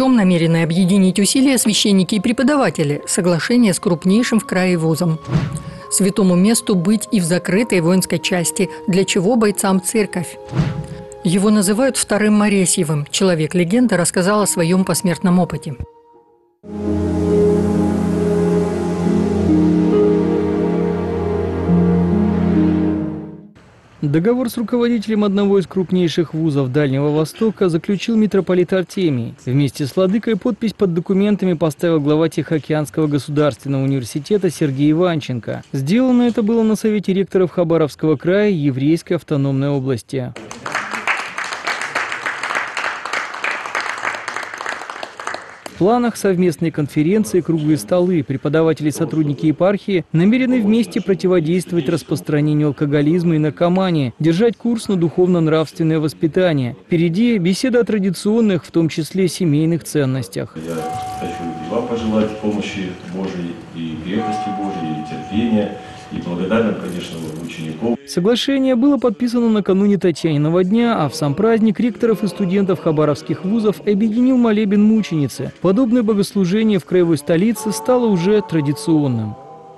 чем намерены объединить усилия священники и преподаватели? Соглашение с крупнейшим в крае вузом. Святому месту быть и в закрытой воинской части, для чего бойцам церковь. Его называют вторым Моресьевым. Человек-легенда рассказал о своем посмертном опыте. Договор с руководителем одного из крупнейших вузов Дальнего Востока заключил митрополит Артемий. Вместе с владыкой подпись под документами поставил глава Тихоокеанского государственного университета Сергей Иванченко. Сделано это было на Совете ректоров Хабаровского края Еврейской автономной области. В планах совместной конференции, круглые столы. Преподаватели и сотрудники епархии намерены вместе противодействовать распространению алкоголизма и наркомании, держать курс на духовно-нравственное воспитание. Впереди беседа о традиционных, в том числе семейных ценностях. Я хочу и вам пожелать помощи Божией, и крепости Божией, и терпения, и благодарным, конечно, учеников. Соглашение было подписано накануне Татьяниного дня, а в сам праздник ректоров и студентов хабаровских вузов объединил молебен мученицы. Подобное богослужение в краевой столице стало уже традиционным.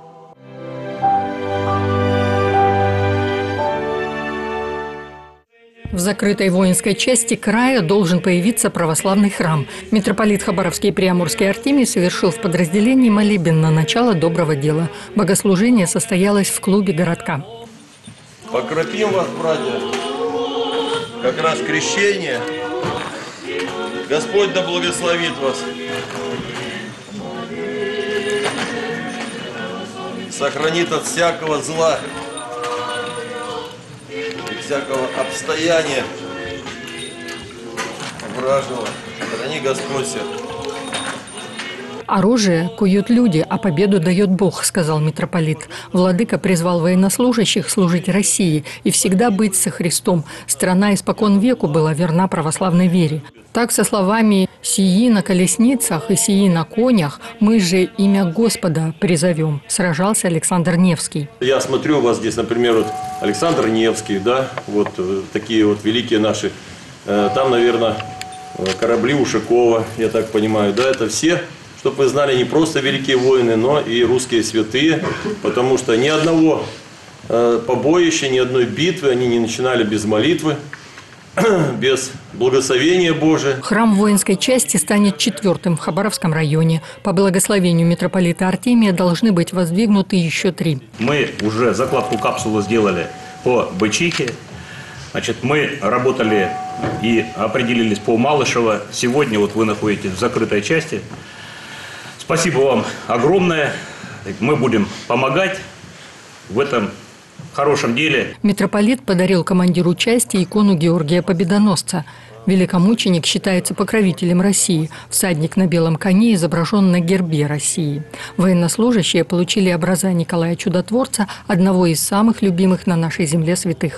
В закрытой воинской части края должен появиться православный храм. Митрополит Хабаровский и Приамурский Артемий совершил в подразделении молебен на начало доброго дела. Богослужение состоялось в клубе городка. Покропим вас, братья, как раз крещение. Господь да благословит вас. Сохранит от всякого зла. Всякого обстояния вражего. Храни Господь всех. «Оружие куют люди, а победу дает Бог», – сказал митрополит. Владыка призвал военнослужащих служить России и всегда быть со Христом. Страна испокон веку была верна православной вере. Так, со словами «сии на колесницах и сии на конях, мы же имя Господа призовем», сражался Александр Невский. Я смотрю, у вас здесь, например, вот Александр Невский, да, вот такие вот великие наши. Там, наверное, корабли Ушакова, я так понимаю, да, это все. Чтобы вы знали, не просто великие воины, но и русские святые, потому что ни одного побоища, ни одной битвы они не начинали без молитвы, без благословения Божия. Храм воинской части станет 4-м в Хабаровском районе. По благословению митрополита Артемия должны быть воздвигнуты еще 3. Мы уже закладку капсулы сделали по Бычихе. Значит, мы работали и определились по Малышево. Сегодня вот вы находитесь в закрытой части. Спасибо вам огромное. Мы будем помогать в этом хорошем деле. Митрополит подарил командиру части икону Георгия Победоносца. Великомученик считается покровителем России. Всадник на белом коне изображен на гербе России. Военнослужащие получили образа Николая Чудотворца, одного из самых любимых на нашей земле святых.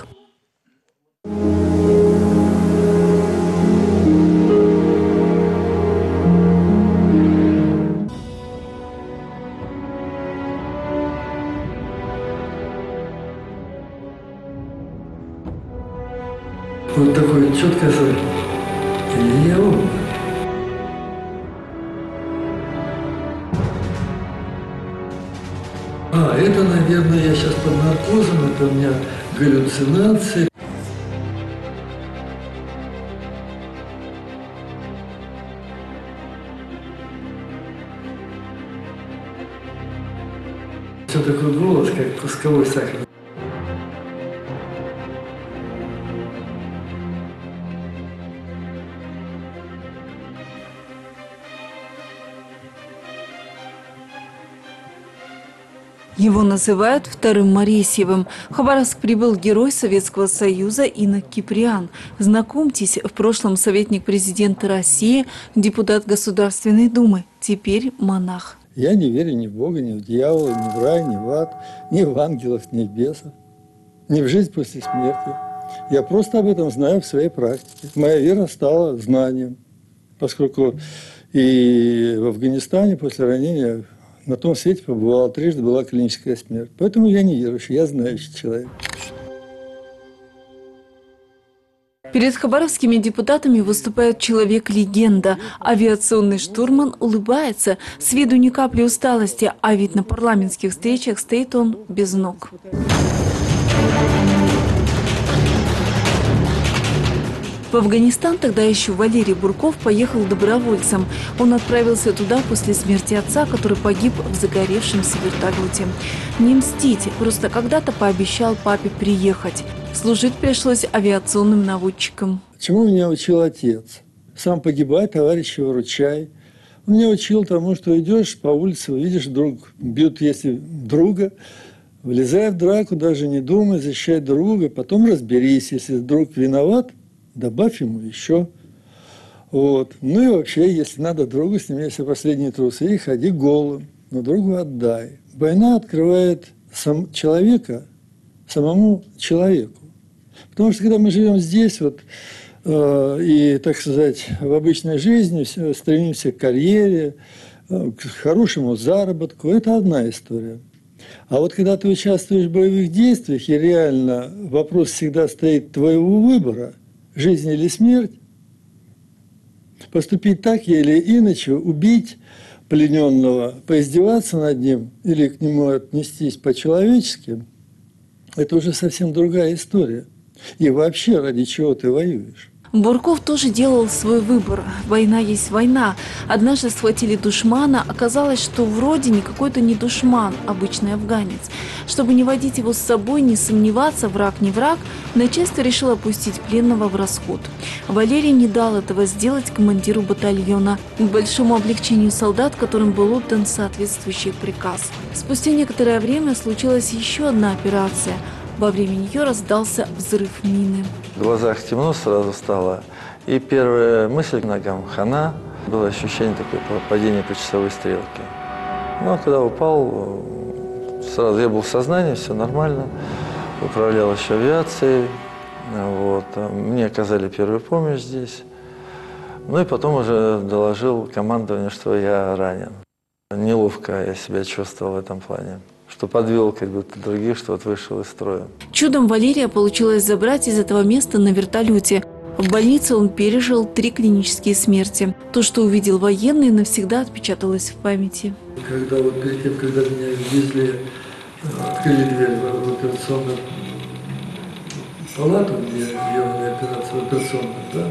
Вот такое четкое слово. Это, наверное, я сейчас под наркозом, это у меня галлюцинации. Все такой голос, как кусковой сахар. Его называют вторым Моресьевым. В Хабаровск прибыл герой Советского Союза Инок Киприан. Знакомьтесь, в прошлом советник президента России, депутат Государственной Думы, теперь монах. Я не верю ни в Бога, ни в дьявола, ни в рай, ни в ад, ни в ангелов, ни в бесов, ни в жизнь после смерти. Я просто об этом знаю в своей практике. Моя вера стала знанием, поскольку и в Афганистане после ранения на том свете побывала, трижды была клиническая смерть. Поэтому я не верующий, я знающий человек. Перед хабаровскими депутатами выступает человек-легенда. Авиационный штурман улыбается. С виду ни капли усталости, а ведь на парламентских встречах стоит он без ног. В Афганистан тогда еще Валерий Бурков поехал добровольцем. Он отправился туда после смерти отца, который погиб в загоревшемся вертолете. Не мстить, просто когда-то пообещал папе приехать. Служить пришлось авиационным наводчиком. Чему меня учил отец? Сам погибай, товарища выручай. Он меня учил тому, что идешь по улице, увидишь, друг бьют, если друга, влезай в драку, даже не думай, защищай друга, потом разберись, если друг виноват, добавь ему еще. Вот. Ну и вообще, если надо другу, сними все последние трусы и ходи голым, но другу отдай. Война открывает человека самому человеку. Потому что когда мы живем здесь, вот, и, так сказать, в обычной жизни стремимся к карьере, к хорошему заработку, это одна история. А вот когда ты участвуешь в боевых действиях, и реально вопрос всегда стоит твоего выбора, жизнь или смерть, поступить так или иначе, убить плененного, поиздеваться над ним или к нему отнестись по-человечески, это уже совсем другая история. И вообще, ради чего ты воюешь? Бурков тоже делал свой выбор. Война есть война. Однажды схватили душмана. Оказалось, что вроде никакой то не душман, обычный афганец. Чтобы не водить его с собой, не сомневаться, враг не враг, начальство решило опустить пленного в расход. Валерий не дал этого сделать командиру батальона, к большому облегчению солдат, которым был отдан соответствующий приказ. Спустя некоторое время случилась еще одна операция. Во время нее раздался взрыв мины. В глазах темно сразу стало. И первая мысль к ногам – хана. Было ощущение такое падения по часовой стрелке. Но когда упал, сразу я был в сознании, все нормально. Управлял еще авиацией. Вот. Мне оказали первую помощь здесь. Ну и потом уже доложил командованию, что я ранен. Неловко я себя чувствовал в этом плане. Что подвел как будто других, что вот вышел из строя. Чудом Валерия получилось забрать из этого места на вертолете. В больнице он пережил 3 клинические смерти. То, что увидел военный, навсегда отпечаталось в памяти. Когда вот перед тем, когда меня везли, открыли дверь в операционную палату, где делали операцию операционную, да,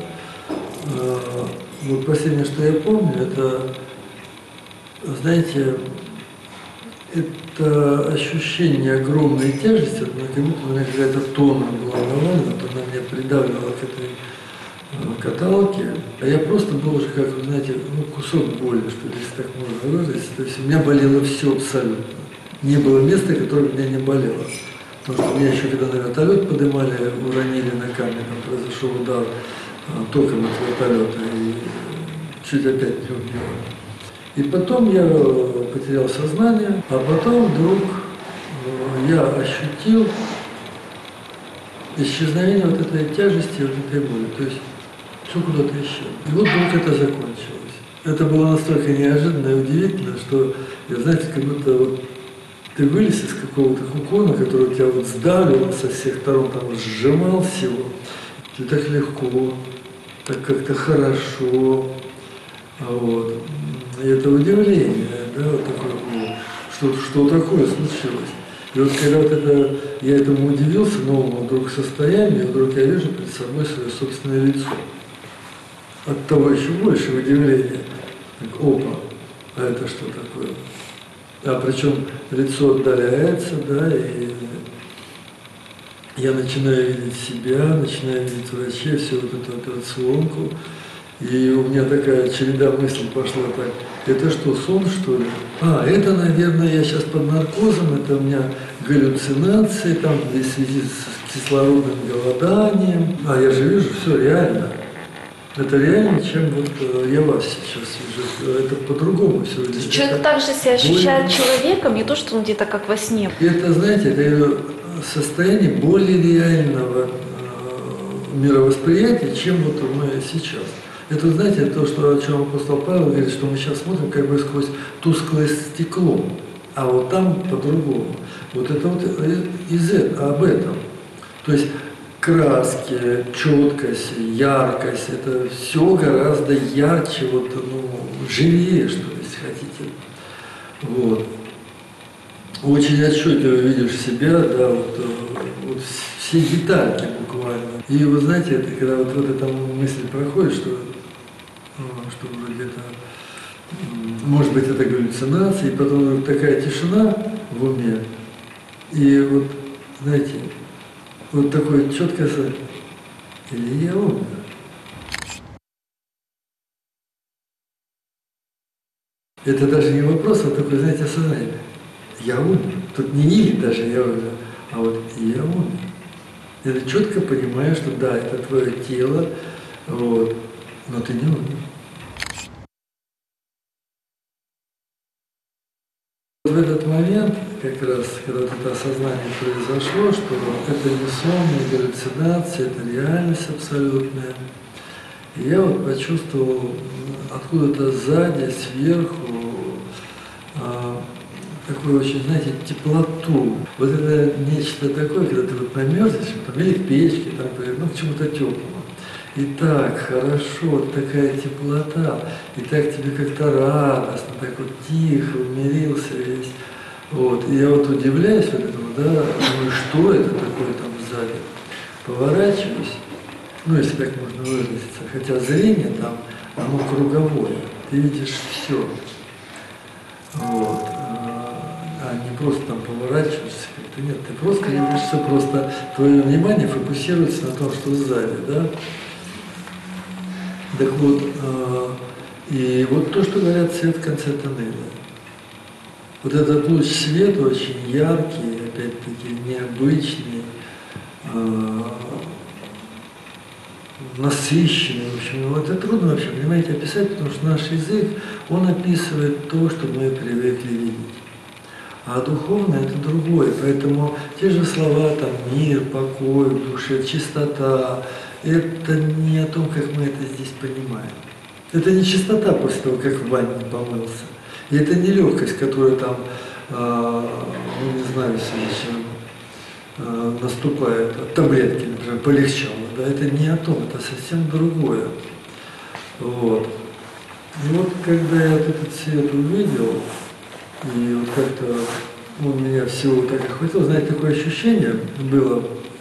вот последнее, что я помню, это, знаете, это ощущение огромной тяжести, как будто у меня какая-то тонна была навалена, вот она меня придавливала к этой каталке, а я просто был уже, как вы знаете, кусок боли, что ли, если так можно выразить. То есть у меня болело все абсолютно. Не было места, которое у меня не болело. Потому что меня еще, когда на вертолет поднимали, уронили на камень, там произошел удар током от вертолета, и чуть опять не убило. И потом я потерял сознание, а потом вдруг я ощутил исчезновение вот этой тяжести, вот этой боли. То есть все куда-то исчезло. И вот вдруг это закончилось. Это было настолько неожиданно и удивительно, что, знаете, как будто вот ты вылез из какого-то кокона, который тебя вот сдавливал со всех сторон, там сжимал всего. И так легко, так как-то хорошо. Вот. И это удивление, да, вот такое было, что такое случилось. И вот когда вот это, я этому удивился, новому вдруг состоянию, вдруг я вижу перед собой свое собственное лицо. От того еще больше удивления. Так, опа, а это что такое? А причем лицо отдаляется, да, и я начинаю видеть себя, начинаю видеть врачей, всю вот эту операционку. И у меня такая череда мыслей пошла так, это что, сон, что ли? А, это, наверное, я сейчас под наркозом, это у меня галлюцинации, там, в связи с кислородным голоданием. А я же вижу, все реально. Это реально, чем вот я вас сейчас вижу. Это по-другому все. Человек также себя ощущает человеком, не то, что он где-то как во сне. Это, знаете, это состояние более реального мировосприятия, чем вот мы сейчас. Это, знаете, то, что, о чем апостол Павел говорит, что мы сейчас смотрим как бы сквозь тусклое стекло, а вот там по-другому. Вот это вот об этом. То есть краски, четкость, яркость, это все гораздо ярче, вот, ну, живее, что ли, если хотите. Вот. Очень отчетливо видишь себя, да, вот все детальки буквально. И вы знаете, это, когда вот эта мысль проходит, что вроде это, может быть, это галлюцинация, и потом такая тишина в уме, и вот, знаете, вот такое четкое сознание, или я умер. Это даже не вопрос, а такое, знаете, осознание. Я умер. Тут не или даже я умер, а вот я умер. Это четко понимаешь, что да, это твое тело, вот, но ты не умер. В этот момент, как раз, когда вот это осознание произошло, что это не сон, не галлюцинация, это реальность абсолютная. И я вот почувствовал откуда-то сзади, сверху, такую очень, знаете, теплоту. Вот это нечто такое, когда ты вот намерзнешь, там, или в печке, там, ну, к чему-то теплому. И так хорошо, такая теплота, и так тебе как-то радостно, так вот тихо, умирился весь. Вот. И я вот удивляюсь вот этому, да, думаю, что это такое там сзади. Поворачиваюсь, ну, если так можно выразиться, хотя зрение там, оно круговое, ты видишь все. Вот. А не просто там поворачиваешься как-то, нет, ты просто видишь все, просто твое внимание фокусируется на том, что сзади, да. Так вот, и вот то, что говорят, свет в конце тоннеля. Вот этот луч света очень яркий, опять-таки необычный, насыщенный, в общем, вот это трудно вообще, понимаете, описать, потому что наш язык, он описывает то, что мы привыкли видеть. А духовное – это другое, поэтому те же слова, там, мир, покой в душе, чистота – это не о том, как мы это здесь понимаем. Это не чистота после того, как в ванне помылся. И это не легкость, которая там, ну не знаю, в связи с чем наступает, таблетки, например, полегчало. Да? Это не о том, это совсем другое. Вот. И вот когда я этот свет увидел, и вот как-то он меня всего так охватил, знаете, такое ощущение было.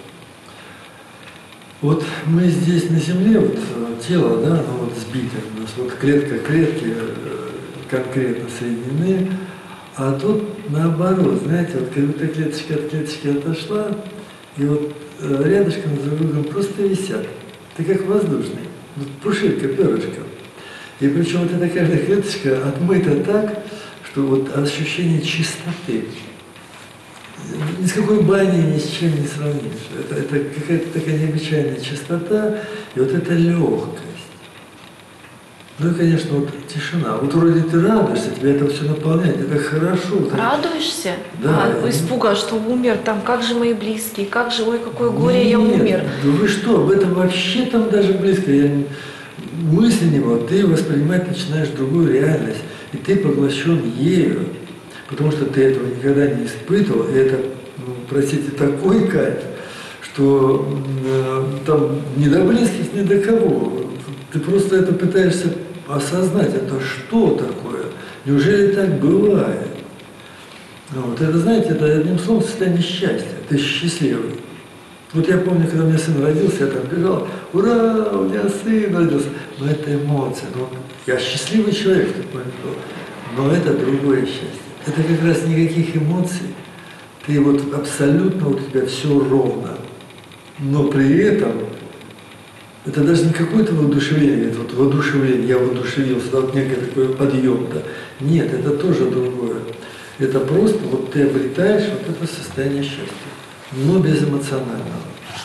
Вот мы здесь на земле, вот тело, да, оно вот сбито у нас, вот клетки конкретно соединены, а тут наоборот, знаете, вот как будто клеточка от клеточки отошла, и вот рядышком друг с другом просто висят. Это как воздушный, вот пушинка, перышко. И причем вот эта каждая клеточка отмыта так, что вот ощущение чистоты. Ни с какой баней ни с чем не сравнишь. Это какая-то такая необычайная чистота и вот эта легкость. Ну и, конечно, вот тишина. Вот вроде ты радуешься, тебя это все наполняет, это хорошо. Радуешься? Да. Испуга, что умер, там, как же мои близкие, как же, ой, какое горе, я умер. Да вы что, об этом вообще там даже близко. Мысли не было, ты воспринимать начинаешь другую реальность, и ты поглощен ею. Потому что ты этого никогда не испытывал, и это, ну, простите, такой кайф, что там ни до близких, ни до кого. Ты просто это пытаешься осознать, это что такое, неужели так бывает? Вот это, знаете, это одним словом состояние счастья, ты счастливый. Вот я помню, когда у меня сын родился, я там бежал, ура, у меня сын родился. Но это эмоция, но я счастливый человек в тот момент был, но это другое счастье. Это как раз никаких эмоций, ты вот абсолютно, вот у тебя все ровно, но при этом это даже не какое-то воодушевление, это вот воодушевление, я воодушевился, да, вот некое такое подъем, да. Нет, это тоже другое. Это просто вот ты обретаешь вот это состояние счастья, но безэмоционального.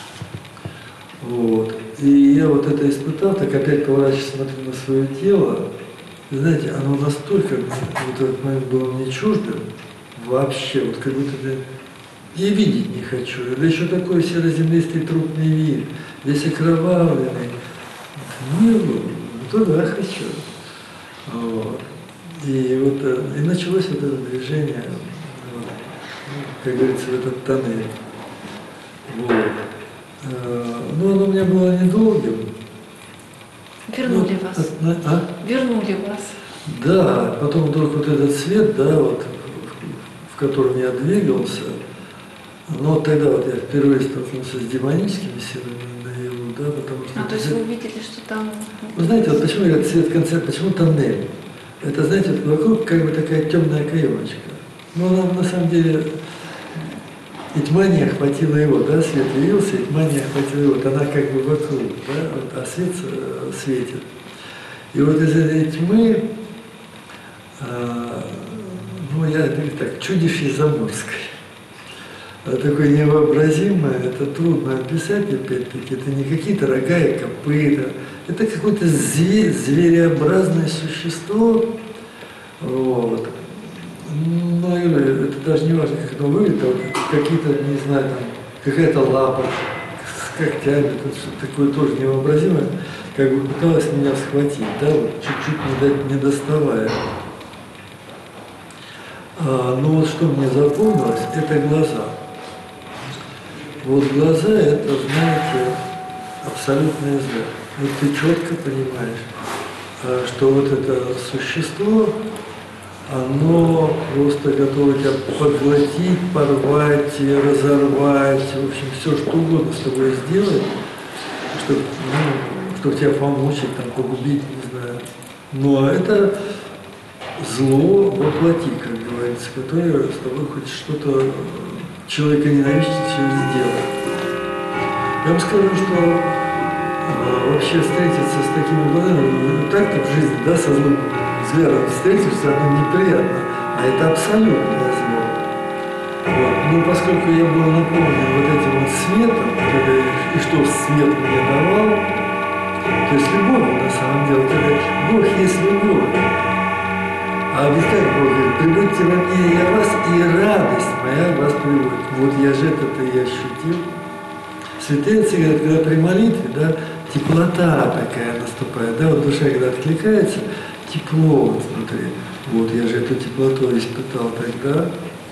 Вот. И я вот это испытал, так опять поворачиваясь, смотрю на свое тело. Знаете, оно настолько вот этот момент было мне чуждым, вообще, вот как будто я видеть не хочу. Да еще такой серо-землистый трупный вид, весь окровавленный. Ну, туда хочу. Вот. И вот и началось вот это движение, вот, как говорится, в этот тоннель. Вот. Ну, оно у меня было недолгим. Вернули вас. Вернули вас. Да, потом вдруг вот этот свет, да, вот, в котором я двигался, но вот тогда вот я впервые столкнулся с демоническими силами наяву, да, потому что... То есть вы увидели, что там... Вы знаете, вот почему говорят свет концерт, почему тоннель? Это, знаете, вот вокруг как бы такая темная каемочка. Но она на самом деле... И тьма не охватила его, да, свет явился, и тьма не охватила его, вот она как бы вокруг, да, вот, а свет светит. И вот из этой тьмы, ну, я говорю так, чудище заморское. Такое невообразимое, это трудно описать, опять-таки, это не какие-то рога и копыта, это какое-то звереобразное существо, вот. Ну, это даже не важно, как оно выглядит, а вот какие-то, не знаю, там, какая-то лапа с когтями, что-то такое тоже невообразимое, как бы пыталась меня схватить, да, вот чуть-чуть не доставая. Но вот что мне запомнилось, это глаза. Вот глаза, это, знаете, абсолютная зверь. Вот ты четко понимаешь, что вот это существо, оно просто готово тебя поглотить, порвать, разорвать, в общем, все что угодно с тобой сделать, чтобы тебя помочь, там, погубить, не знаю. Но это зло воплоти, как говорится, которое с тобой хоть что-то человека ненавидящего сделать. Я вам скажу, что вообще встретиться с такими глазами, так-то в жизни, да, со злым звером встретишься, оно неприятно, а это абсолютное зло. Вот. Ну, поскольку я был наполнен вот этим вот светом, и что свет мне давал, то есть любовь на самом деле, Бог есть любовь. А ведь как Бог говорит, прибудьте во мне, я вас, и радость моя вас приводит. Вот я же это и ощутил. Святые отцы говорят, когда при молитве, да, теплота такая наступает, да, вот душа, когда откликается, тепло вот внутри. Вот я же эту теплоту испытал тогда.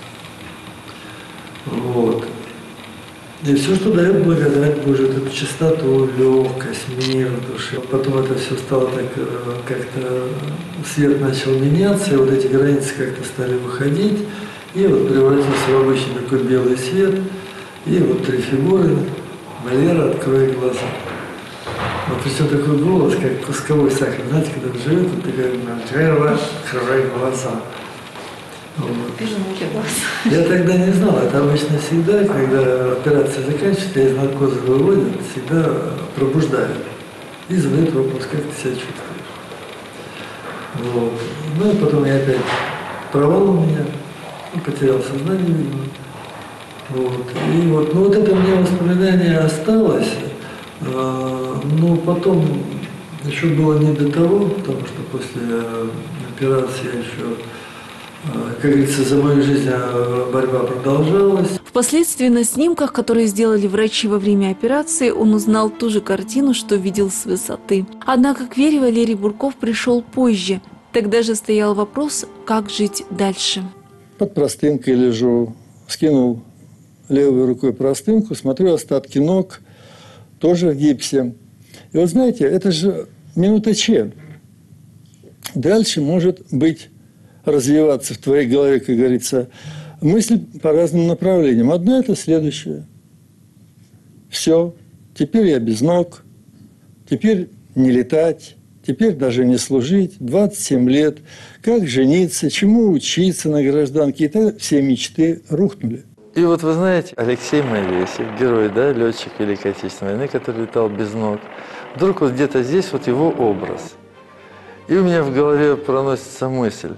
Вот. И все, что дает благодать Божию, эту чистоту, легкость, мир в душе. Потом это все стало так, как-то свет начал меняться, и вот эти границы как-то стали выходить, и вот превратился в обычный такой белый свет, и вот три фигуры. Валера, открой глаза. Вот причем такой голос, как кусковой сахар. Знаете, когда он живет, вот такая, Валера, открой глаза. Вот. Я тогда не знал, это обычно всегда, когда операция заканчивается, из наркоза выводят, всегда пробуждают и задают вопрос, как ты себя чувствуешь. Вот. Ну и потом я опять провал у меня, потерял сознание, видимо. Вот. И вот, ну вот это у меня воспоминание осталось, но потом еще было не до того, потому что после операции я еще, как говорится, за мою жизнь борьба продолжалась. Впоследствии на снимках, которые сделали врачи во время операции, он узнал ту же картину, что видел с высоты. Однако к вере Валерий Бурков пришел позже. Тогда же стоял вопрос, как жить дальше. Под простынкой лежу, скинул левой рукой простынку, смотрю остатки ног, тоже в гипсе. И вот знаете, это же минута Ч. Дальше может быть развиваться в твоей голове, как говорится, мысль по разным направлениям. Одно – это следующее. Все, теперь я без ног, теперь не летать, теперь даже не служить, 27 лет, как жениться, чему учиться на гражданке. И так все мечты рухнули. И вот вы знаете, Алексей Моресьев, герой, да, летчик Великой Отечественной войны, который летал без ног, вдруг вот где-то здесь вот его образ. И у меня в голове проносится мысль,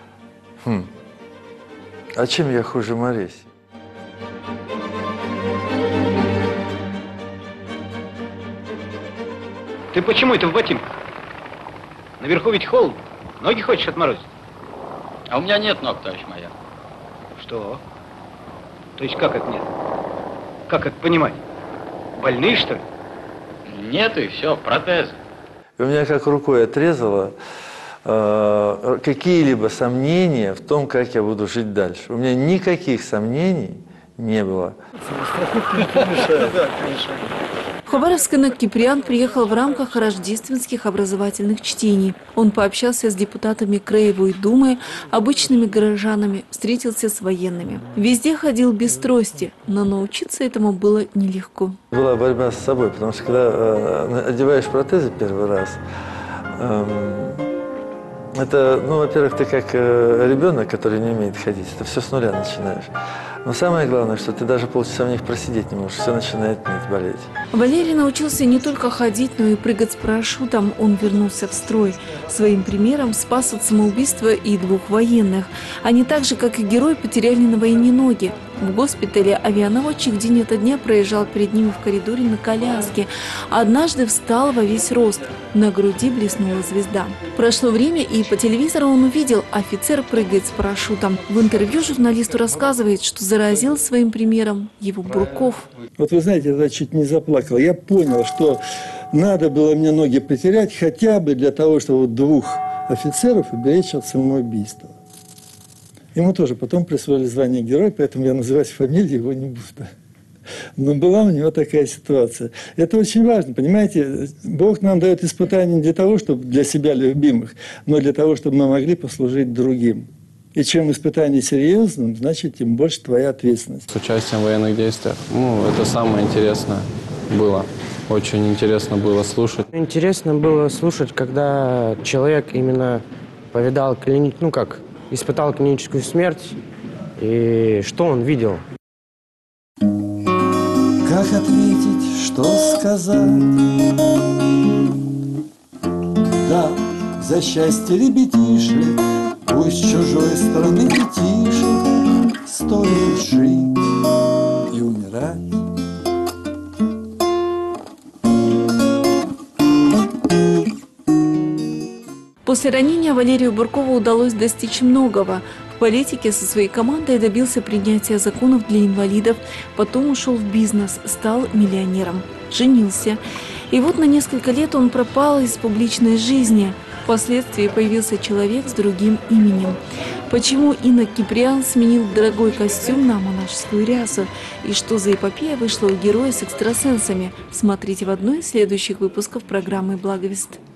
а чем я хуже Моресьева? Ты почему это в ботинках? Наверху ведь холодно. Ноги хочешь отморозить? А у меня нет ног, товарищ майор. Что? То есть как это нет? Как это понимать? Больные, что ли? Нет, и все, протезы. И у меня как рукой отрезало какие-либо сомнения в том, как я буду жить дальше. У меня никаких сомнений не было. В Хабаровск Инок Киприан приехал в рамках рождественских образовательных чтений. Он пообщался с депутатами Краевой думы, обычными горожанами, встретился с военными. Везде ходил без трости, но научиться этому было нелегко. Была борьба с собой, потому что когда одеваешь протезы первый раз, это, ну, во-первых, ты как ребенок, который не умеет ходить, это все с нуля начинаешь. Но самое главное, что ты даже полчаса в них просидеть не можешь, все начинает ныть, болеть. Валерий научился не только ходить, но и прыгать с парашютом. Он вернулся в строй. Своим примером спас от самоубийства и 2 военных. Они так же, как и герой, потеряли на войне ноги. В госпитале авианаводчик день ото дня проезжал перед ними в коридоре на коляске. Однажды встал во весь рост. На груди блеснула звезда. Прошло время, и по телевизору он увидел, офицер прыгает с парашютом. В интервью журналисту рассказывает, что заразил своим примером его Бурков. Вот вы знаете, я чуть не заплакал. Я понял, что надо было мне ноги потерять хотя бы для того, чтобы 2 офицеров уберечь от самоубийства. Ему тоже потом присвоили звание героя, поэтому я называть фамилию его не буду. Но была у него такая ситуация. Это очень важно, понимаете? Бог нам дает испытания не для того, чтобы для себя любимых, но для того, чтобы мы могли послужить другим. И чем испытание серьезным, значит, тем больше твоя ответственность. С участием в военных действиях, это самое интересное было. Очень интересно было слушать. Интересно было слушать, когда человек именно повидал испытал клиническую смерть, и что он видел. Как ответить, что сказать? Да, за счастье ребятишек, пусть чужой страны детишек стоит жить и умирать. После ранения Валерию Буркову удалось достичь многого. В политике со своей командой добился принятия законов для инвалидов, потом ушел в бизнес, стал миллионером, женился. И вот на несколько лет он пропал из публичной жизни. Впоследствии появился человек с другим именем. Почему Инок Киприан сменил дорогой костюм на монашескую рясу? И что за эпопея вышла у героя с экстрасенсами? Смотрите в одной из следующих выпусков программы «Благовест».